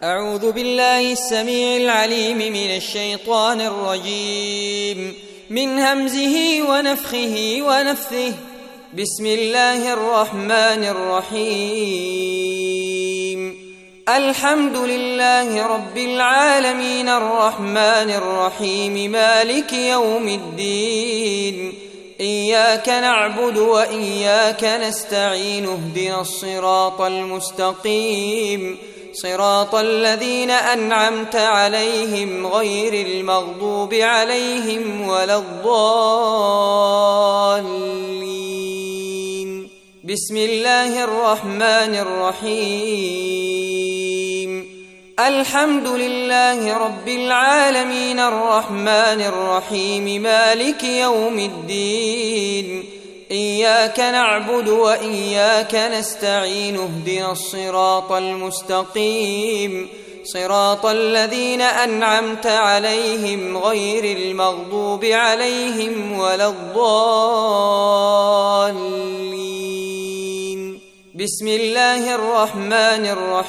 أعوذ بالله السميع العليم من الشيطان الرجيم من همزه ونفخه ونفثه. بسم الله الرحمن الرحيم. الحمد لله رب العالمين الرحمن الرحيم مالك يوم الدين. إياك نعبد وإياك نستعين اهدنا الصراط المستقيم صراط الذين أنعمت عليهم غير المغضوب عليهم ولا الضالين. بسم الله الرحمن الرحيم. الحمد لله رب العالمين الرحمن الرحيم مالك يوم الدين. إياك نعبد وإياك نستعين اهدنا الصراط المستقيم صراط الذين أنعمت عليهم غير المغضوب عليهم ولا الضالين. بسم الله الرحمن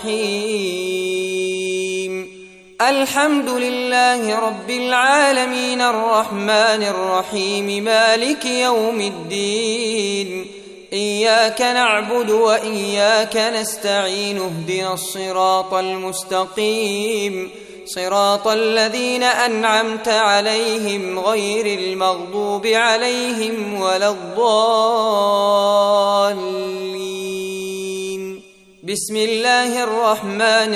الرحيم. الحمد لله رب العالمين الرحمن الرحيم مالك يوم الدين. إياك نعبد وإياك نستعين اهدنا الصراط المستقيم صراط الذين أنعمت عليهم غير المغضوب عليهم ولا الضالين. بسم الله الرحمن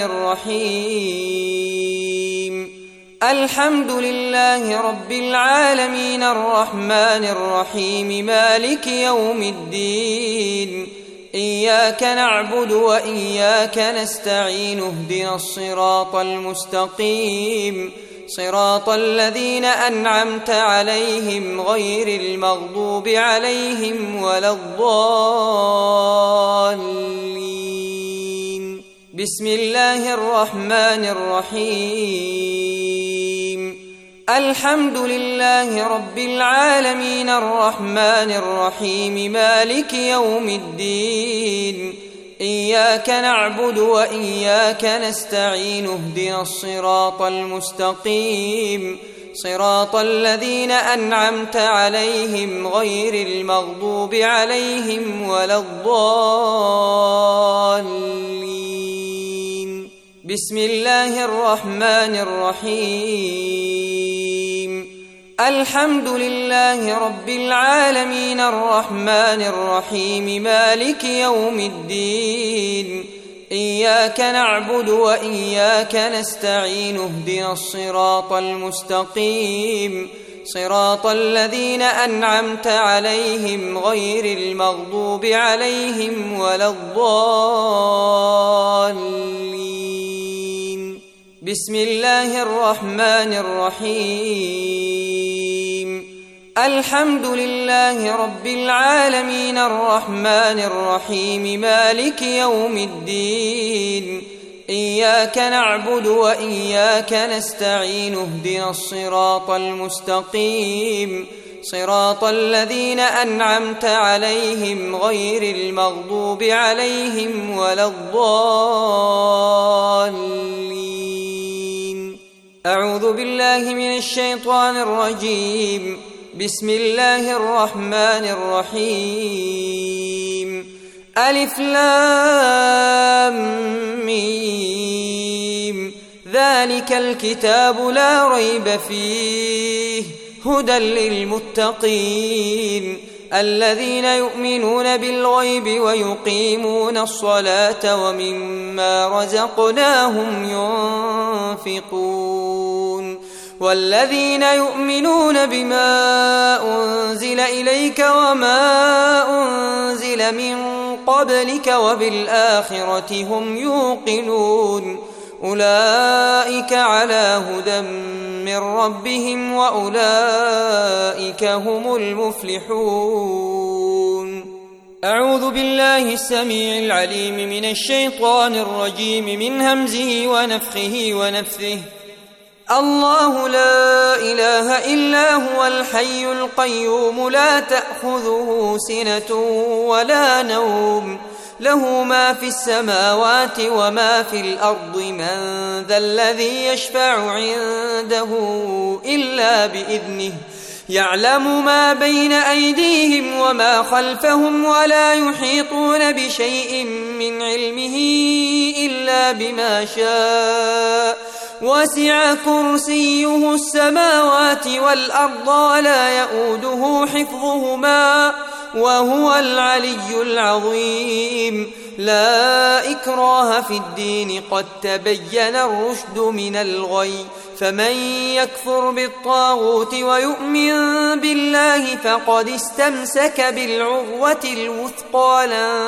الرحيم. الحمد لله رب العالمين الرحمن الرحيم مالك يوم الدين. إياك نعبد وإياك نستعين اهدنا الصراط المستقيم صراط الذين أنعمت عليهم غير المغضوب عليهم ولا الضالين. بسم الله الرحمن الرحيم. الحمد لله رب العالمين الرحمن الرحيم مالك يوم الدين. إياك نعبد وإياك نستعين اهدنا الصراط المستقيم صراط الذين أنعمت عليهم غير المغضوب عليهم ولا الضالين. بسم الله الرحمن الرحيم. الحمد لله رب العالمين الرحمن الرحيم مالك يوم الدين. إياك نعبد وإياك نستعين اهدنا الصراط المستقيم صراط الذين أنعمت عليهم غير المغضوب عليهم ولا الضالين. بسم الله الرحمن الرحيم. الحمد لله رب العالمين الرحمن الرحيم مالك يوم الدين. إياك نعبد وإياك نستعين اهدنا الصراط المستقيم صراط الذين أنعمت عليهم غير المغضوب عليهم ولا الضالين. أعوذ بالله من الشيطان الرجيم. بسم الله الرحمن الرحيم. ألف لام ميم. ذلك الكتاب لا ريب فيه هدى للمتقين الذين يؤمنون بالغيب ويقيمون الصلاة ومما رزقناهم ينفقون والذين يؤمنون بما أنزل إليك وما أنزل من قبلك وبالآخرة هم يوقنون أولئك على هدى من ربهم وأولئك هم المفلحون. أعوذ بالله السميع العليم من الشيطان الرجيم من همزه ونفخه ونفثه. الله لا إله إلا هو الحي القيوم لا تأخذه سنة ولا نوم له ما في السماوات وما في الأرض من ذا الذي يشفع عنده إلا بإذنه يعلم ما بين أيديهم وما خلفهم ولا يحيطون بشيء من علمه إلا بما شاء وسع كرسيه السماوات والأرض ولا يؤوده حفظهما وهو العلي العظيم لا إكراه في الدين قد تبين الرشد من الغي فمن يكفر بالطاغوت ويؤمن بالله فقد استمسك بالعروة الوثقى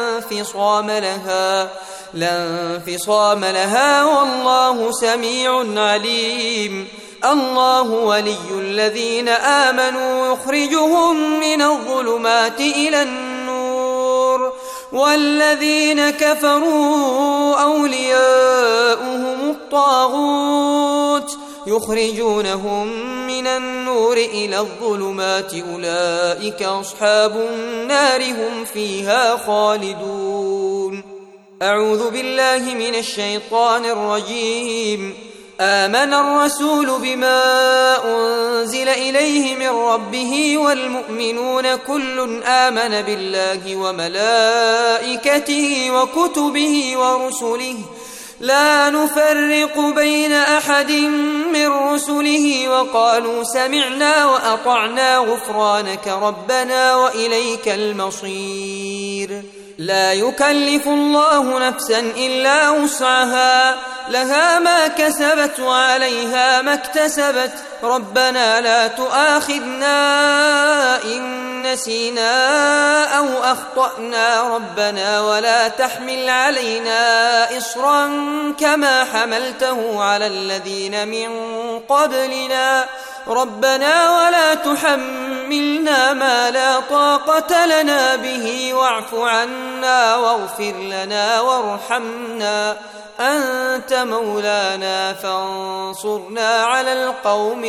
لا انفصام لها والله سميع عليم الله ولي الذين آمنوا يخرجهم من الظلمات إلى النور والذين كفروا أولياؤهم الطاغوت يخرجونهم من النور إلى الظلمات أولئك أصحاب النار هم فيها خالدون أعوذ بالله من الشيطان الرجيم آمن الرسول بما أنزل إليه من ربه والمؤمنون كل آمن بالله وملائكته وكتبه ورسله لا نفرق بين أحد من رسله وقالوا سمعنا وأطعنا غفرانك ربنا وإليك المصير لا يكلف الله نفسا إلا وسعها لها ما كسبت وعليها ما اكتسبت ربنا لا تؤاخذنا إن نسينا أو أخطأنا ربنا ولا تحمل علينا إصرا كما حملته على الذين من قبلنا ربنا ولا تحملنا ما لا طاقة لنا به واعف عنا واغفر لنا وارحمنا أنت مولانا فانصرنا على القوم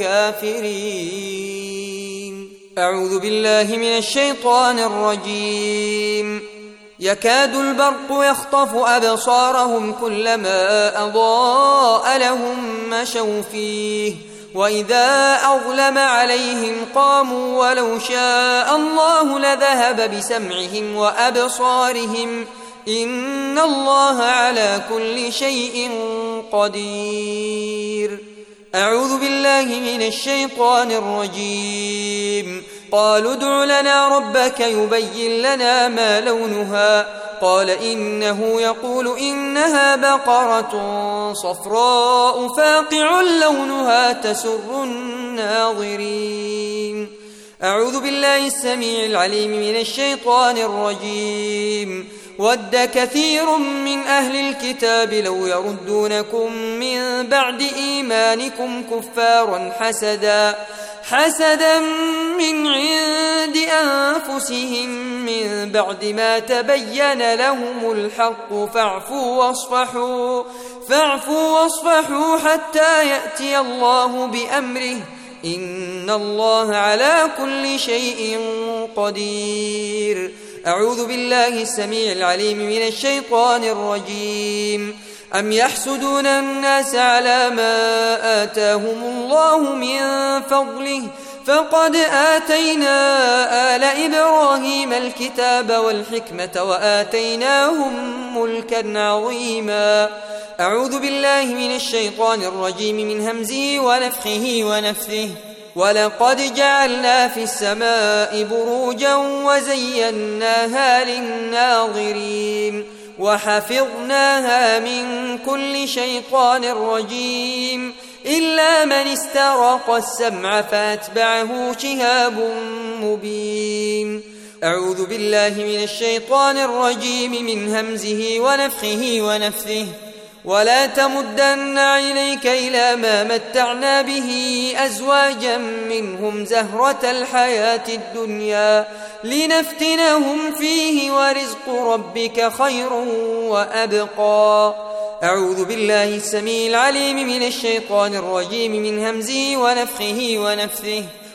الكافرين أعوذ بالله من الشيطان الرجيم يكاد البرق يخطف أبصارهم كلما أضاء لهم مشوا فيه وإذا أظلم عليهم قاموا ولو شاء الله لذهب بسمعهم وأبصارهم إن الله على كل شيء قدير أعوذ بالله من الشيطان الرجيم قالوا ادع لنا ربك يبين لنا ما لونها قال إنه يقول إنها بقرة صفراء فاقع لونها تسر الناظرين أعوذ بالله السميع العليم من الشيطان الرجيم ود كثير من أهل الكتاب لو يردونكم من بعد إيمانكم كفارا حسدا من عند أنفسهم من بعد ما تبين لهم الحق فاعفوا واصفحوا حتى يأتي الله بأمره إن الله على كل شيء قدير أعوذ بالله السميع العليم من الشيطان الرجيم أم يحسدون الناس على ما آتاهم الله من فضله فقد آتينا آل إبراهيم الكتاب والحكمة وآتيناهم ملكا عظيما أعوذ بالله من الشيطان الرجيم من همزه ونفخه ونفثه ولقد جعلنا في السماء بروجا وزيناها للناظرين وحفظناها من كل شيطان رجيم إلا من استرق السمع فأتبعه شهاب مبين أعوذ بالله من الشيطان الرجيم من همزه ونفخه ونفثه ولا تمدن عينيك إلى ما متعنا به أزواجا منهم زهرة الحياة الدنيا لنفتنهم فيه ورزق ربك خير وأبقى أعوذ بالله السميع العليم من الشيطان الرجيم من همزه ونفخه ونفثه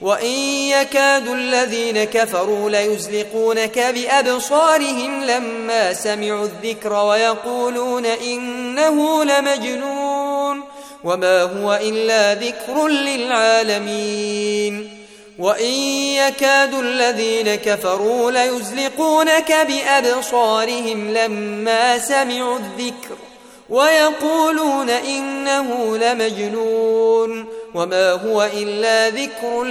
وإن يكاد الذين كفروا ليزلقونك بأبصارهم لما سمعوا الذكر ويقولون إنه لمجنون وما هو إلا ذكر للعالمين وإن يكاد الذين كفروا ليزلقونك بأبصارهم لما سمعوا الذكر ويقولون إنه لمجنون وما هو إلا ذكر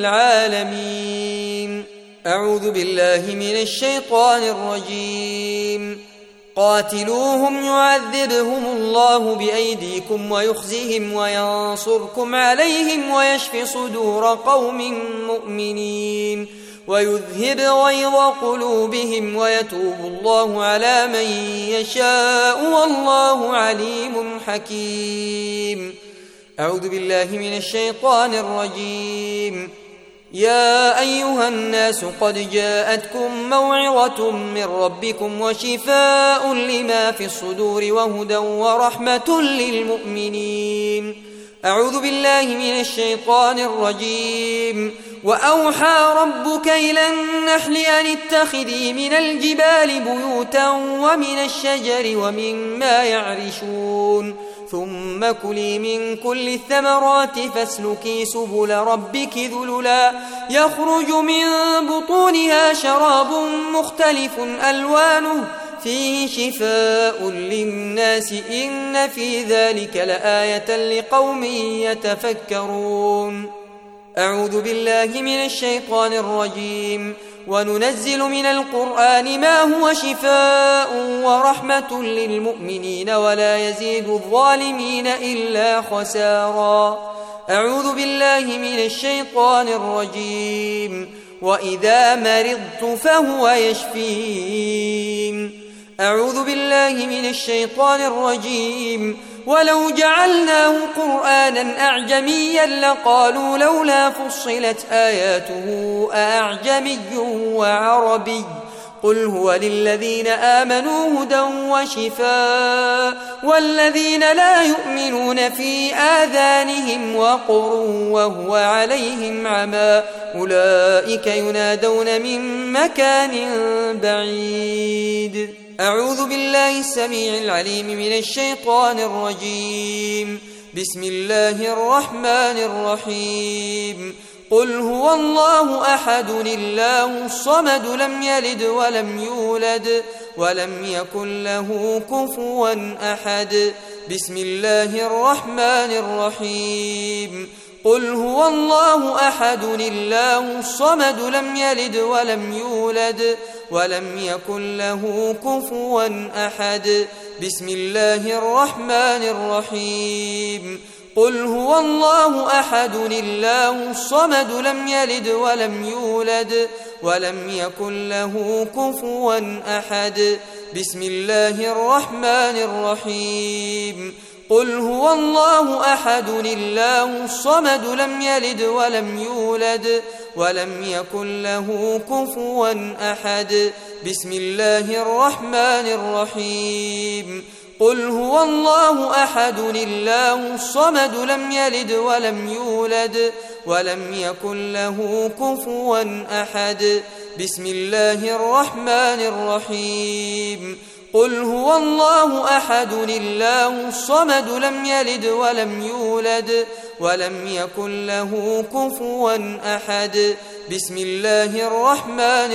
للعالمين. أعوذ بالله من الشيطان الرجيم. قاتلوهم يعذبهم الله بأيديكم ويخزهم وينصركم عليهم ويشف صدور قوم مؤمنين ويذهب غيظ قلوبهم ويتوب الله على من يشاء والله عليم حكيم. أعوذ بالله من الشيطان الرجيم. يا أيها الناس قد جاءتكم موعظة من ربكم وشفاء لما في الصدور وهدى ورحمة للمؤمنين. أعوذ بالله من الشيطان الرجيم. وأوحى ربك إلى النحل أن اتخذي من الجبال بيوتا ومن الشجر ومما يعرشون ثم كلي من كل الثمرات فاسلكي سبل ربك ذللا يخرج من بطونها شراب مختلف ألوانه فيه شفاء للناس إن في ذلك لآية لقوم يتفكرون. أعوذ بالله من الشيطان الرجيم. وننزل من القرآن ما هو شفاء ورحمة للمؤمنين ولا يزيد الظالمين إلا خسارا. أعوذ بالله من الشيطان الرجيم. وإذا مرضت فهو يشفين. أعوذ بالله من الشيطان الرجيم. ولو جعلناه قرآنا أعجميا لقالوا لولا فصلت آياته أأعجمي وعربي قل هو للذين آمنوا هدى وشفاء والذين لا يؤمنون في آذانهم وقر وهو عليهم عمى أولئك ينادون من مكان بعيد. أعوذ بالله السميع العليم من الشيطان الرجيم. بسم الله الرحمن الرحيم. قل هو الله أحد الله الصمد لم يلد ولم يولد ولم يكن له كفوا أحد. بسم الله الرحمن الرحيم. قل هو الله أحد الله الصمد لم يلد ولم يولد ولم يكن له كفوا أحد. بسم الله الرحمن الرحيم. قل هو الله أحد الله الصمد لم يلد ولم يولد ولم يكن له كفوا أحد. بسم الله الرحمن الرحيم. قل هو الله أحد الله الصمد لم يلد ولم يولد ولم يكن له كفوا أحد. بسم الله الرحمن الرحيم. قل هو الله أحد الله الصمد لم يلد ولم يولد ولم يكن له كفوا أحد. بسم الله الرحمن الرحيم. قل هو الله أحد الله الصمد لم يلد ولم يولد ولم يكن له كفوا أحد. بسم الله الرحمن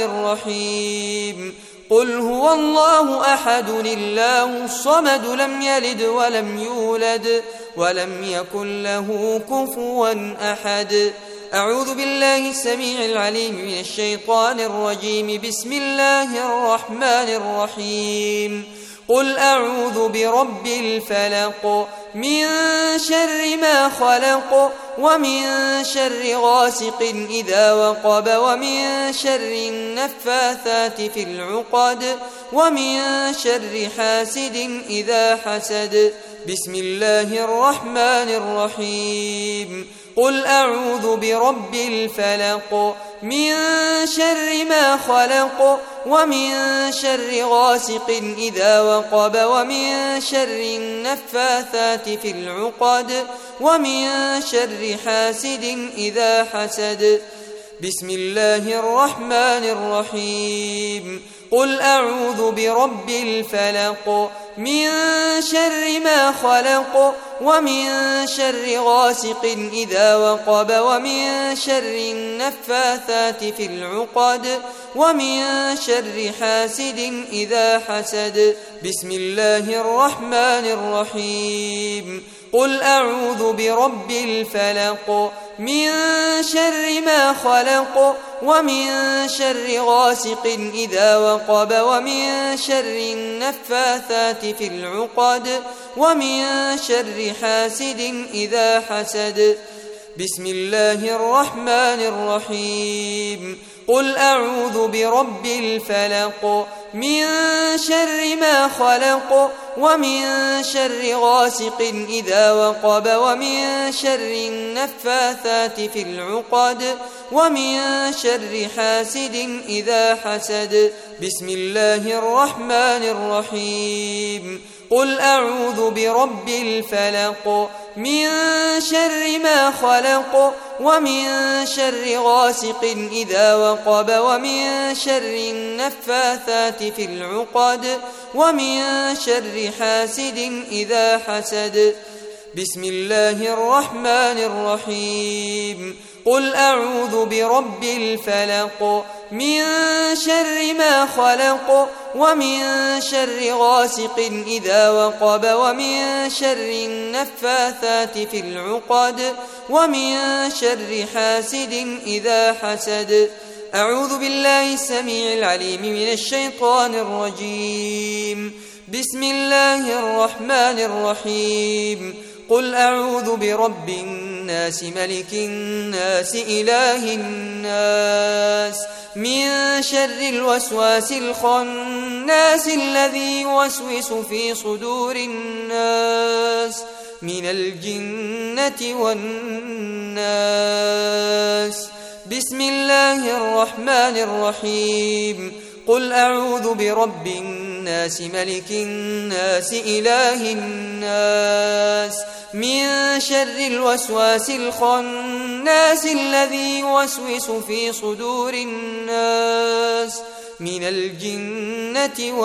الرحيم. قل هو الله أحد الله الصمد لم يلد ولم يولد ولم يكن له كفوا أحد. أعوذ بالله السميع العليم من الشيطان الرجيم. بسم الله الرحمن الرحيم. قل أعوذ برب الفلق من شر ما خلق ومن شر غاسق إذا وقب ومن شر النفاثات في العقد ومن شر حاسد إذا حسد. بسم الله الرحمن الرحيم. قل أعوذ برب الفلق من شر ما خلق ومن شر غاسق إذا وقب ومن شر النفاثات في العقد ومن شر حاسد إذا حسد. بسم الله الرحمن الرحيم. قل أعوذ برب الفلق من شر ما خلق ومن شر غاسق إذا وقب ومن شر النفاثات في العقد ومن شر حاسد إذا حسد. بسم الله الرحمن الرحيم. قل أعوذ برب الفلق من شر ما خلق ومن شر غاسق إذا وقب ومن شر النفاثات في العقد ومن شر حاسد إذا حسد. بسم الله الرحمن الرحيم. قل أعوذ برب الفلق من شر ما خلق ومن شر غاسق إذا وقب ومن شر النفاثات في العقد ومن شر حاسد إذا حسد. بسم الله الرحمن الرحيم. قل أعوذ برب الفلق من شر ما خلق ومن شر غاسق إذا وقب ومن شر النفاثات في العقد ومن شر حاسد إذا حسد. بسم الله الرحمن الرحيم. قل أعوذ برب الفلق من شر ما خلق ومن شر غاسق إذا وقب ومن شر النفاثات في العقد ومن شر حاسد إذا حسد. أعوذ بالله السميع العليم من الشيطان الرجيم. بسم الله الرحمن الرحيم. قل أعوذ برب الناس ملك الناس إله الناس من شر الوسواس الخناس الذي يوسوس في صدور الناس من الجنة والناس. بسم الله الرحمن الرحيم. قل أعوذ برب الناس ملك الناس إله الناس من شر الوسواس الخناس الذي يوسوس في صدور الناس من الجنة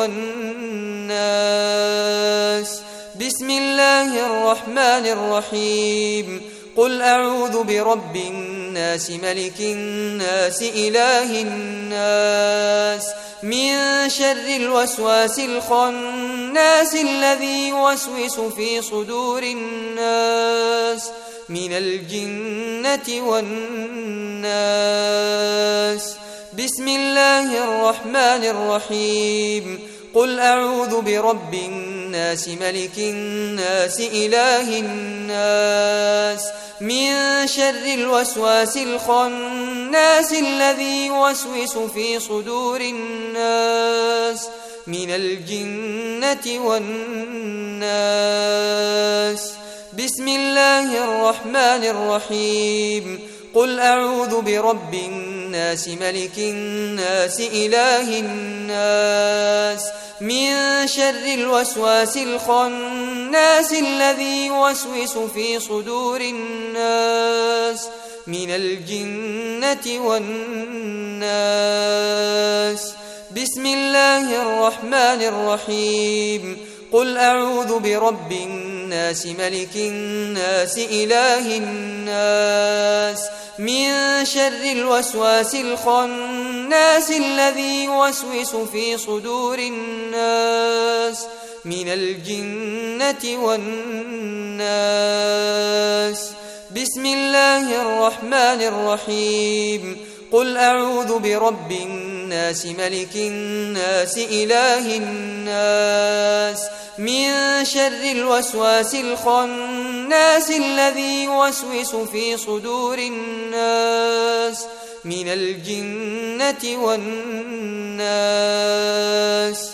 والناس. بسم الله الرحمن الرحيم. قل أعوذ برب الناس ملك الناس إله الناس من شر الوسواس الخناس الذي يوسوس في صدور الناس من الجنة والناس. بسم الله الرحمن الرحيم. قل أعوذ برب الناس ملك الناس إله الناس من شر الوسواس الخناس الذي يوسوس في صدور الناس من الجنة والناس. بسم الله الرحمن الرحيم. قل أعوذ برب الناس ملك الناس إله الناس من شر الوسواس الخناس الذي يوسوس في صدور الناس من الجنة والناس. بسم الله الرحمن الرحيم. قل أعوذ برب الناس ملك الناس إله الناس من شر الوسواس الخناس الذي يوسوس في صدور الناس من الجنة والناس. بسم الله الرحمن الرحيم. قل أعوذ برب الناس ملك الناس إله الناس من شر الوسواس الخناس الذي يوسوس في صدور الناس من الجنة والناس.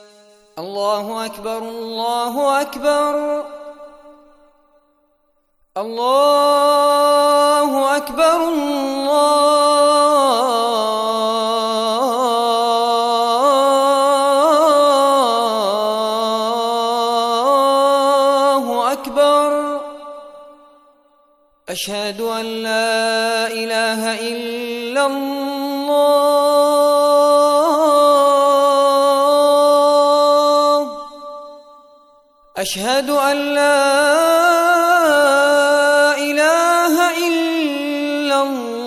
الله أكبر الله أكبر. الله أكبر الله أكبر. أشهد أن لا إله إلا الله. أشهد أن لا إله إلا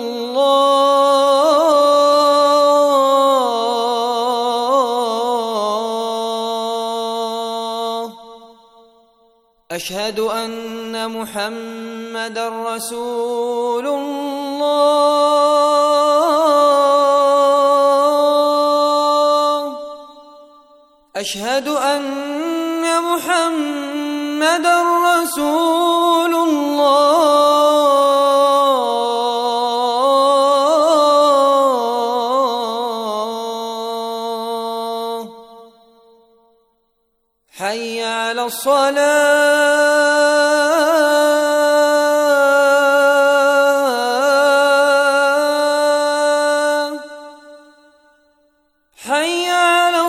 الله. أشهد أن محمدًا رسول الله. أشهد أن محمدًا رسول الله. حي على الصلاة. حي على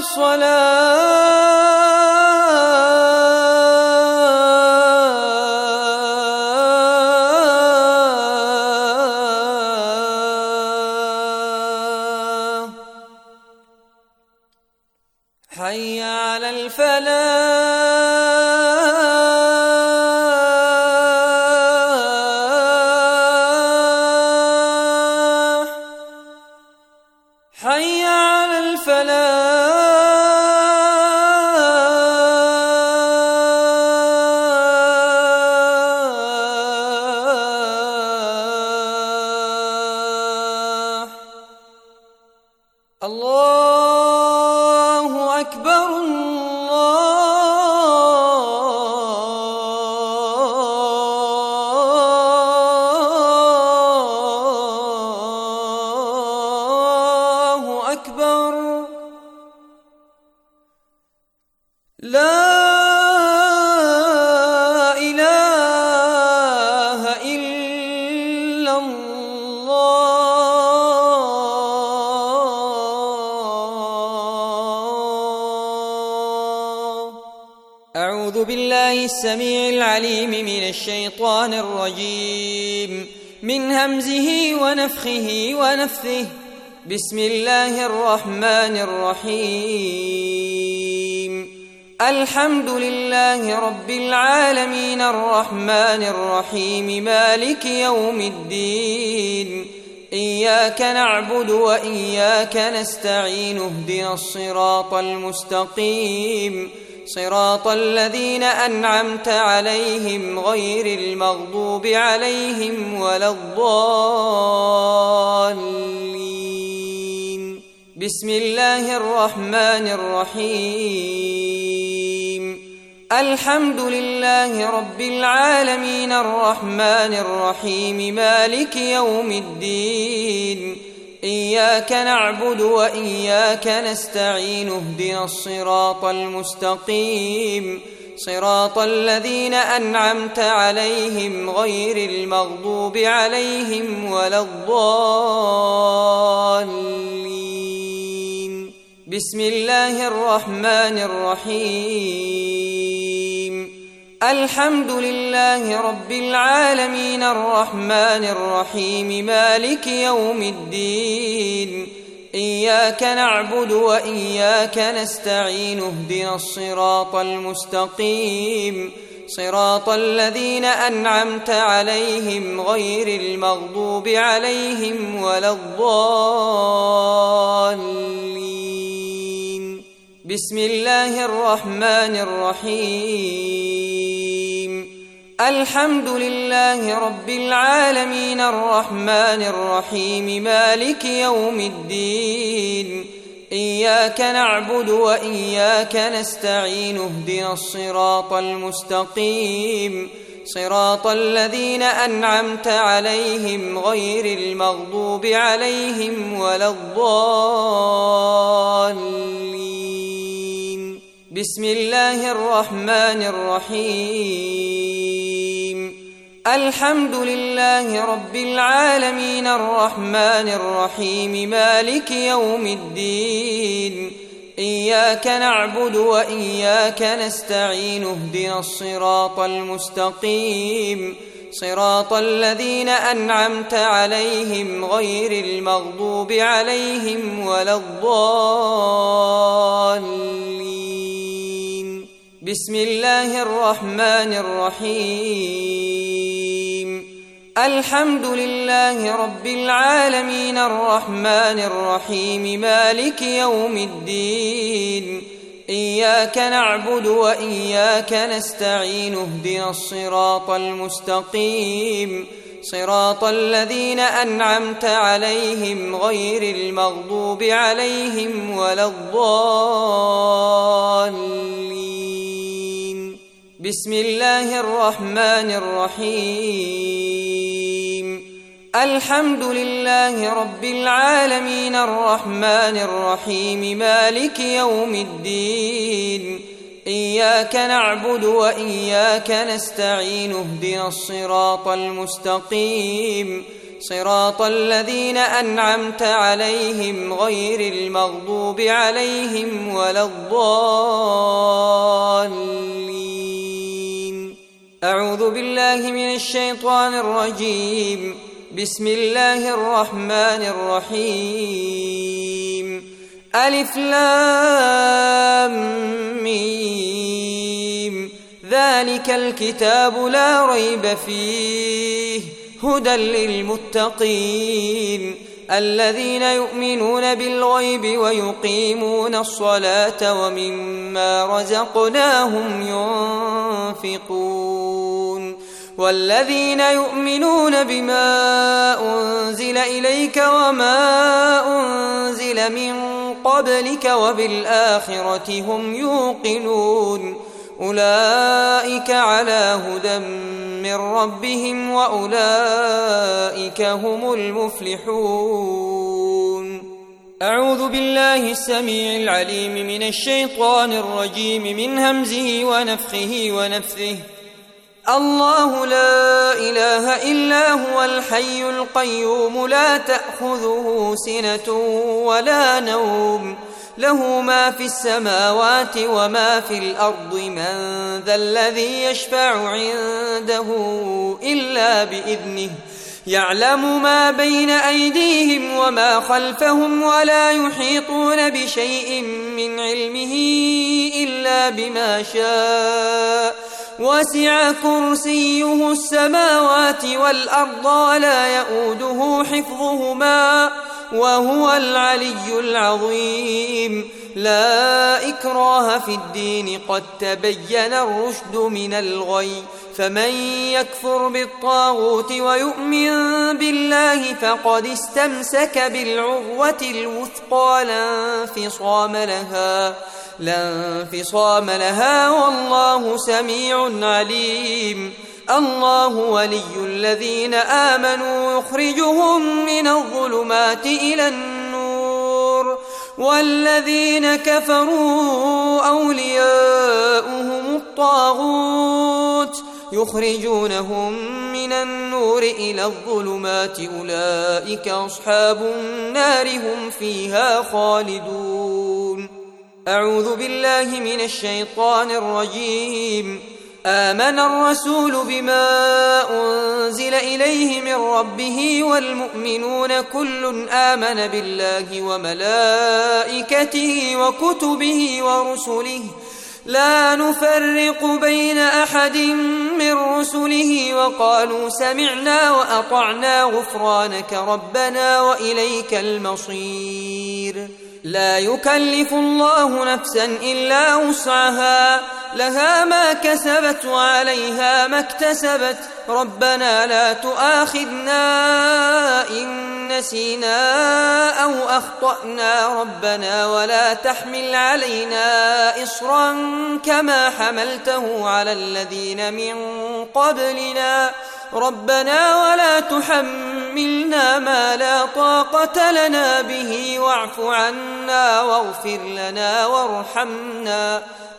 الصلاة. حي على الفلاح. حي على الفلاح. الله أكبر الله أكبر. لا إله إلا الله. أعوذ بالله السميع العليم من الشيطان الرجيم، من همزه ونفخه ونفثه. بسم الله الرحمن الرحيم. الحمد لله رب العالمين الرحمن الرحيم مالك يوم الدين. إياك نعبد وإياك نستعين. اهدنا الصراط المستقيم، صراط الذين أنعمت عليهم غير المغضوب عليهم ولا الضالين. بسم الله الرحمن الرحيم. الحمد لله رب العالمين الرحمن الرحيم مالك يوم الدين. إياك نعبد وإياك نستعين. اهدنا الصراط المستقيم، صراط الذين أنعمت عليهم غير المغضوب عليهم ولا الضالين. بسم الله الرحمن الرحيم. الحمد لله رب العالمين الرحمن الرحيم مالك يوم الدين. إياك نعبد وإياك نستعين. اهدنا الصراط المستقيم، صراط الذين أنعمت عليهم غير المغضوب عليهم ولا الضالين. بسم الله الرحمن الرحيم. الحمد لله رب العالمين الرحمن الرحيم مالك يوم الدين. إياك نعبد وإياك نستعين. اهدنا الصراط المستقيم، صراط الذين أنعمت عليهم غير المغضوب عليهم ولا الضالين. بسم الله الرحمن الرحيم. الحمد لله رب العالمين الرحمن الرحيم مالك يوم الدين إياك نعبد وإياك نستعين اهدنا الصراط المستقيم صراط الذين أنعمت عليهم غير المغضوب عليهم ولا الضالين بسم الله الرحمن الرحيم الحمد لله رب العالمين الرحمن الرحيم مالك يوم الدين إياك نعبد وإياك نستعين اهدنا الصراط المستقيم صراط الذين أنعمت عليهم غير المغضوب عليهم ولا الضالين بسم الله الرحمن الرحيم الحمد لله رب العالمين الرحمن الرحيم مالك يوم الدين إياك نعبد وإياك نستعين اهدنا الصراط المستقيم صراط الذين أنعمت عليهم غير المغضوب عليهم ولا الضالين أعوذ بالله من الشيطان الرجيم بسم الله الرحمن الرحيم ألف لام ميم ذلك الكتاب لا ريب فيه هدى للمتقين الذين يؤمنون بالغيب ويقيمون الصلاة ومما رزقناهم ينفقون والذين يؤمنون بما أنزل إليك وما أنزل من قبلك وبالآخرة هم يوقنون أولئك على هدى من ربهم وأولئك هم المفلحون أعوذ بالله السميع العليم من الشيطان الرجيم من همزه ونفخه ونفثه الله لا إله إلا هو الحي القيوم لا تأخذه سنة ولا نوم له ما في السماوات وما في الأرض من ذا الذي يشفع عنده إلا بإذنه يعلم ما بين أيديهم وما خلفهم ولا يحيطون بشيء من علمه إلا بما شاء وسع كرسيه السماوات والأرض ولا يؤوده حفظهما وهو العلي العظيم لا إكراه في الدين قد تبين الرشد من الغي فمن يكفر بالطاغوت ويؤمن بالله فقد استمسك بالعروة الوثقى لا انفصام لها والله سميع عليم الله ولي الذين آمنوا يخرجهم من الظلمات إلى النور والذين كفروا أولياؤهم الطاغوت يخرجونهم من النور إلى الظلمات أولئك أصحاب النار هم فيها خالدون أعوذ بالله من الشيطان الرجيم آمن الرسول بما أنزل إليه من ربه والمؤمنون كل آمن بالله وملائكته وكتبه ورسله لا نفرق بين أحد من رسله وقالوا سمعنا وأطعنا غفرانك ربنا وإليك المصير لا يكلف الله نفسا إلا وسعها لها ما كسبت وعليها ما اكتسبت ربنا لا تؤاخذنا إن نسينا أو أخطأنا ربنا ولا تحمل علينا إصرا كما حملته على الذين من قبلنا ربنا ولا تحملنا ما لا طاقة لنا به واعف عنا واغفر لنا وارحمنا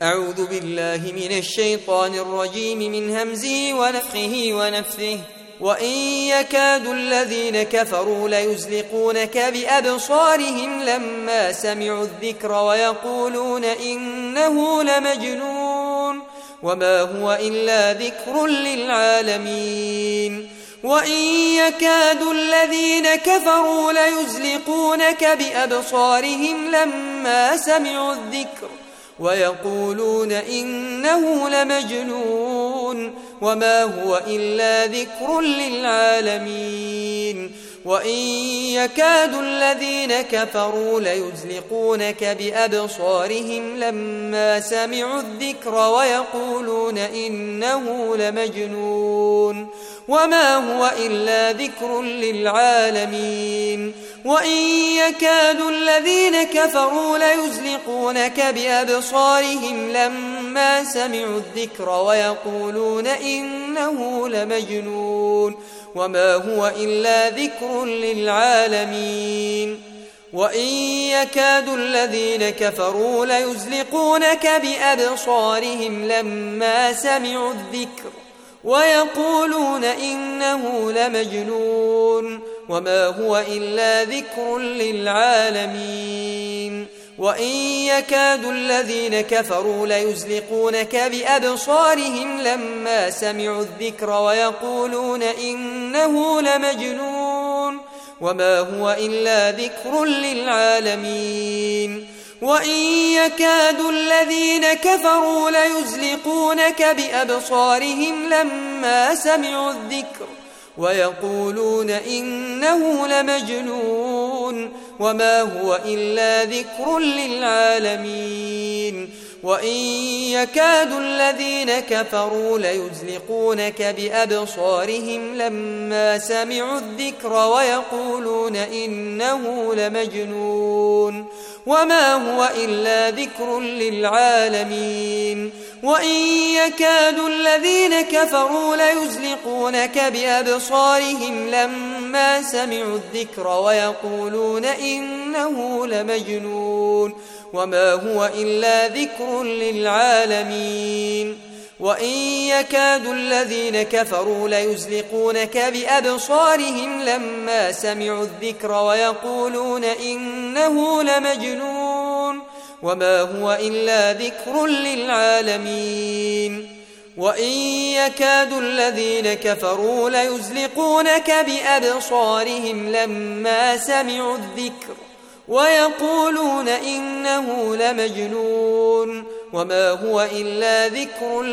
أعوذ بالله من الشيطان الرجيم من همزه ونفخه ونفثه وإن يكاد الذين كفروا ليزلقونك بأبصارهم لما سمعوا الذكر ويقولون إنه لمجنون وما هو إلا ذكر للعالمين وإن يكاد الذين كفروا ليزلقونك بأبصارهم لما سمعوا الذكر ويقولون إنه لمجنون وما هو إلا ذكر للعالمين وإن يكاد الذين كفروا ليزلقونك بأبصارهم لما سمعوا الذكر ويقولون إنه لمجنون وما هو إلا ذكر للعالمين وإن يكاد الذين كفروا ليزلقونك بأبصارهم لما سمعوا الذكر ويقولون إنه لمجنون وما هو إلا ذكر للعالمين وإن يكاد الذين كفروا ليزلقونك بأبصارهم لما سمعوا الذكر ويقولون إنه لمجنون وما هو إلا ذكر للعالمين وإن يكاد الذين كفروا ليزلقونك بأبصارهم لما سمعوا الذكر ويقولون إنه لمجنون وما هو إلا ذكر للعالمين وإن يكاد الذين كفروا ليزلقونك بأبصارهم لما سمعوا الذكر ويقولون إنه لمجنون وما هو إلا ذكر للعالمين وإن يكاد الذين كفروا ليزلقونك بأبصارهم لما سمعوا الذكر ويقولون إنه لمجنون وما هو إلا ذكر للعالمين وإن يكاد الذين كفروا ليزلقونك بأبصارهم لما سمعوا الذكر ويقولون إنه لمجنون وما هو إلا ذكر للعالمين وإن يكاد الذين كفروا ليزلقونك بأبصارهم لما سمعوا الذكر ويقولون إنه لمجنون وما هو إلا ذكر للعالمين وإن يكاد الذين كفروا ليزلقونك بأبصارهم لما سمعوا الذكر ويقولون إنه لمجنون وما هو إلا ذكر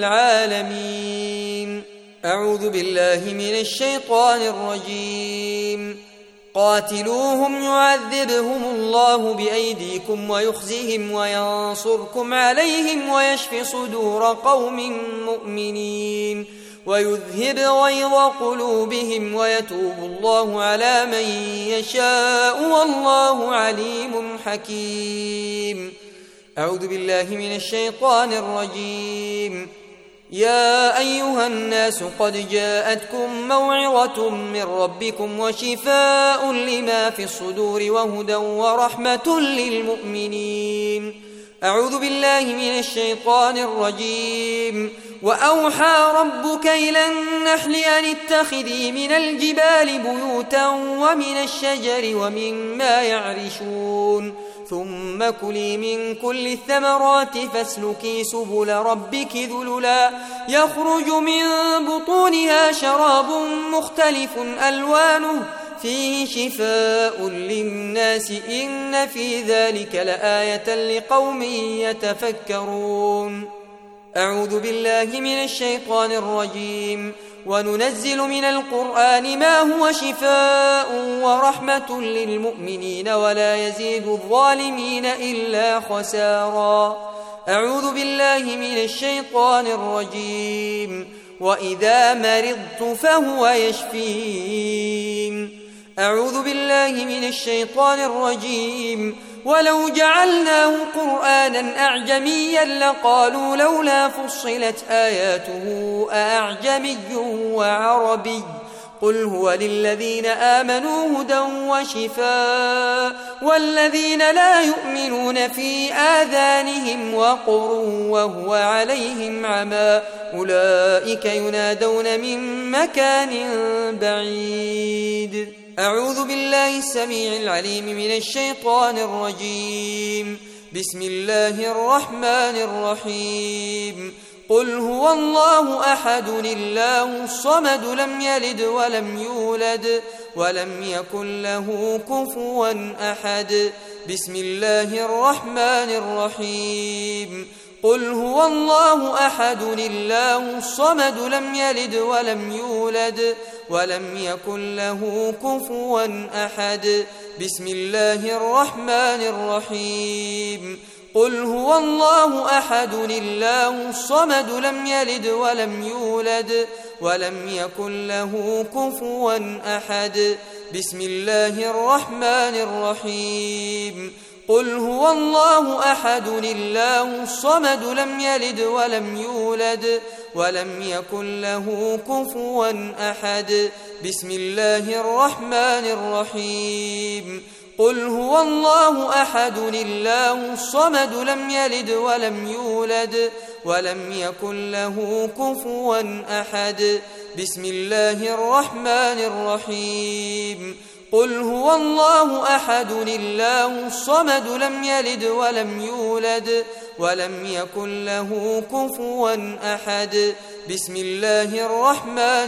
للعالمين أعوذ بالله من الشيطان الرجيم قاتلوهم يعذبهم الله بأيديكم ويخزهم وينصركم عليهم ويشف صدور قوم مؤمنين ويذهب غيظ قلوبهم ويتوب الله على من يشاء والله عليم حكيم أعوذ بالله من الشيطان الرجيم يا أيها الناس قد جاءتكم موعظة من ربكم وشفاء لما في الصدور وهدى ورحمة للمؤمنين أعوذ بالله من الشيطان الرجيم وأوحى ربك إلى النحل أن اتخذي من الجبال بيوتا ومن الشجر ومما يعرشون ثم كلي من كل الثمرات فاسلكي سبل ربك ذللا يخرج من بطونها شراب مختلف ألوانه فيه شفاء للناس إن في ذلك لآية لقوم يتفكرون أعوذ بالله من الشيطان الرجيم وننزل من القرآن ما هو شفاء ورحمة للمؤمنين ولا يزيد الظالمين إلا خسارا أعوذ بالله من الشيطان الرجيم وإذا مرضت فهو يشفين أعوذ بالله من الشيطان الرجيم ولو جعلناه قرآنا أعجميا لقالوا لولا فصلت آياته أأعجمي وعربي قل هو للذين آمنوا هدى وشفاء والذين لا يؤمنون في آذانهم وقر وهو عليهم عمى أولئك ينادون من مكان بعيد. أعوذ بالله السميع العليم من الشيطان الرجيم. بسم الله الرحمن الرحيم. قل هو الله أحد الله الصمد لم يلد ولم يولد ولم يكن له كفوا أحد. بسم الله الرحمن الرحيم. قل هو الله أحد الله الصمد لم يلد ولم يولد ولم يكن له كفوا أحد. بسم الله الرحمن الرحيم. قل هو الله أحد الله الصمد لم يلد ولم يولد ولم يكن له كفوا أحد. بسم الله الرحمن الرحيم. قل هو الله أحد الله الصمد لم يلد ولم يولد ولم يكن له كفوا أحد. بسم الله الرحمن الرحيم. قل هو الله أحد الله الصمد لم يلد ولم يولد ولم يكن له كفوا أحد. بسم الله الرحمن الرحيم. قل هو الله أحد الله الصمد لم يلد ولم يولد ولم يكن له كفوا أحد. بسم الله الرحمن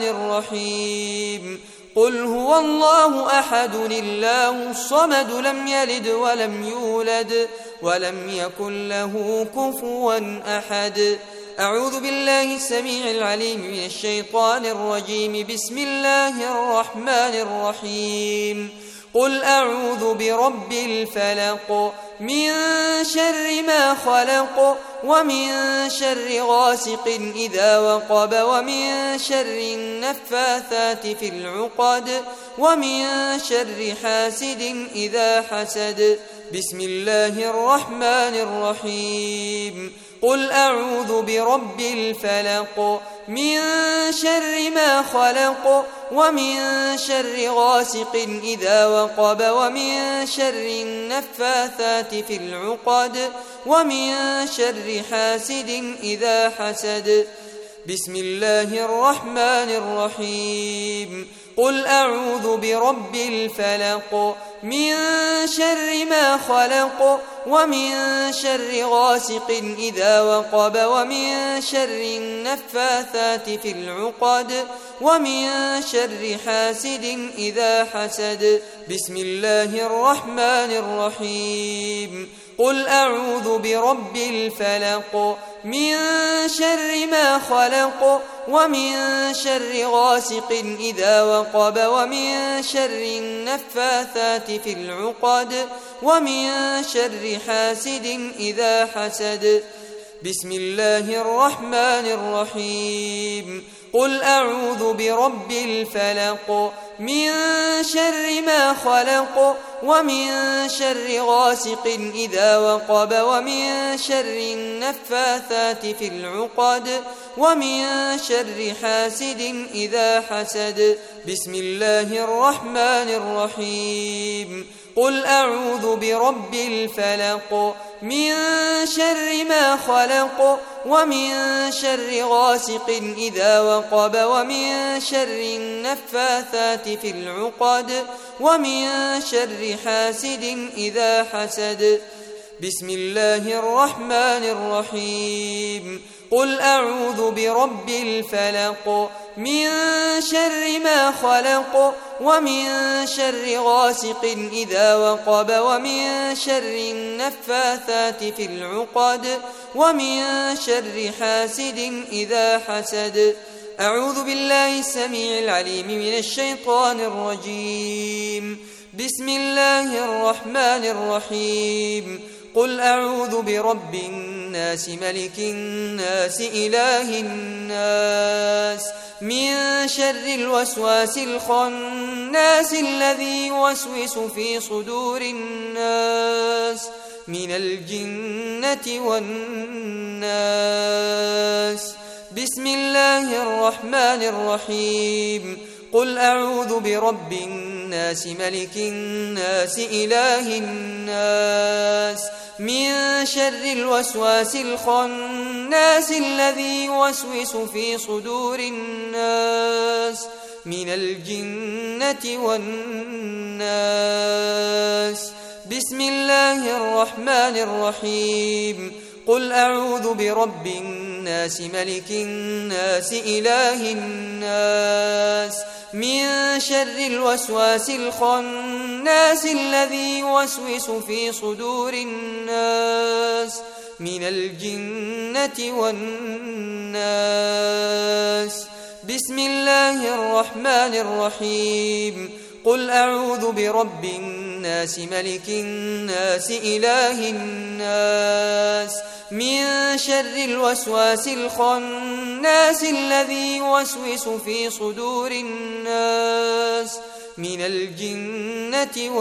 الرحيم. قل هو الله أحد الله الصمد لم يلد ولم يولد ولم يكن له كفوا أحد. أعوذ بالله السميع العليم من الشيطان الرجيم. بسم الله الرحمن الرحيم. قل أعوذ برب الفلق من شر ما خلق ومن شر غاسق إذا وقب ومن شر النفاثات في العقد ومن شر حاسد إذا حسد. بسم الله الرحمن الرحيم. قل أعوذ برب الفلق من شر ما خلق ومن شر غاسق إذا وقب ومن شر النفاثات في العقد ومن شر حاسد إذا حسد. بسم الله الرحمن الرحيم. قل أعوذ برب الفلق من شر ما خلق ومن شر غاسق إذا وقب ومن شر النفاثات في العقد ومن شر حاسد إذا حسد. بسم الله الرحمن الرحيم. قل أعوذ برب الفلق من شر ما خلق ومن شر غاسق إذا وقب ومن شر النفاثات في العقد ومن شر حاسد إذا حسد. بسم الله الرحمن الرحيم. قل أعوذ برب الفلق من شر ما خلق ومن شر غاسق إذا وقب ومن شر النفاثات في العقد ومن شر حاسد إذا حسد. بسم الله الرحمن الرحيم. قل أعوذ برب الفلق من شر ما خلق ومن شر غاسق إذا وقب ومن شر النفاثات في العقد ومن شر حاسد إذا حسد. بسم الله الرحمن الرحيم. قل أعوذ برب الفلق من شر ما خلق ومن شر غاسق إذا وقب ومن شر النفاثات في العقد ومن شر حاسد إذا حسد. أعوذ بالله السميع العليم من الشيطان الرجيم. بسم الله الرحمن الرحيم. قل أعوذ برب الناس ملك الناس إله الناس من شر الوسواس الخناس الذي يوسوس في صدور الناس من الجنة والناس. بسم الله الرحمن الرحيم. قل أعوذ برب الناس ملك الناس إله الناس من شر الوسواس الخناس الذي يوسوس في صدور الناس من الجنة والناس. بسم الله الرحمن الرحيم. قل أعوذ برب الناس ملك الناس إله الناس من شر الوسواس الخناس الذي يوسوس في صدور الناس من الجنة والناس. بسم الله الرحمن الرحيم. قل أعوذ برب الناس ملك الناس إله الناس من شر الوسواس الخناس الذي يوسوس في صدور الناس من الجنة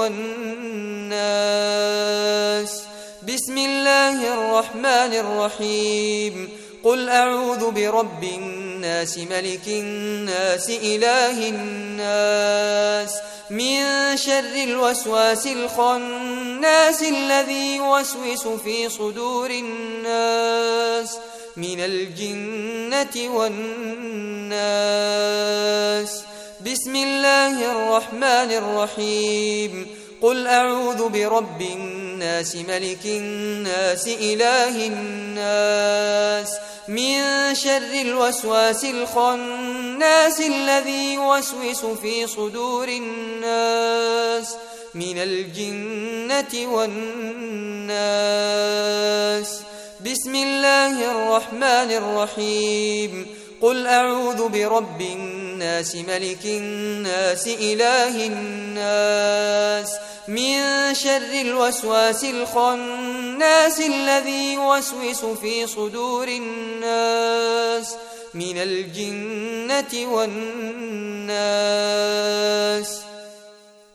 والناس. بسم الله الرحمن الرحيم. قل أعوذ برب الناس ملك الناس إله الناس من شر الوسواس الخناس الذي يوسوس في صدور الناس من الجنة والناس. بسم الله الرحمن الرحيم. قل أعوذ برب الناس ملك الناس إله الناس من شر الوسواس الخناس الذي يوسوس في صدور الناس من الجنة والناس. بسم الله الرحمن الرحيم. قل أعوذ برب الناس ملك الناس إله الناس من شر الوسواس الخناس الذي يوسوس في صدور الناس من الجنة والناس.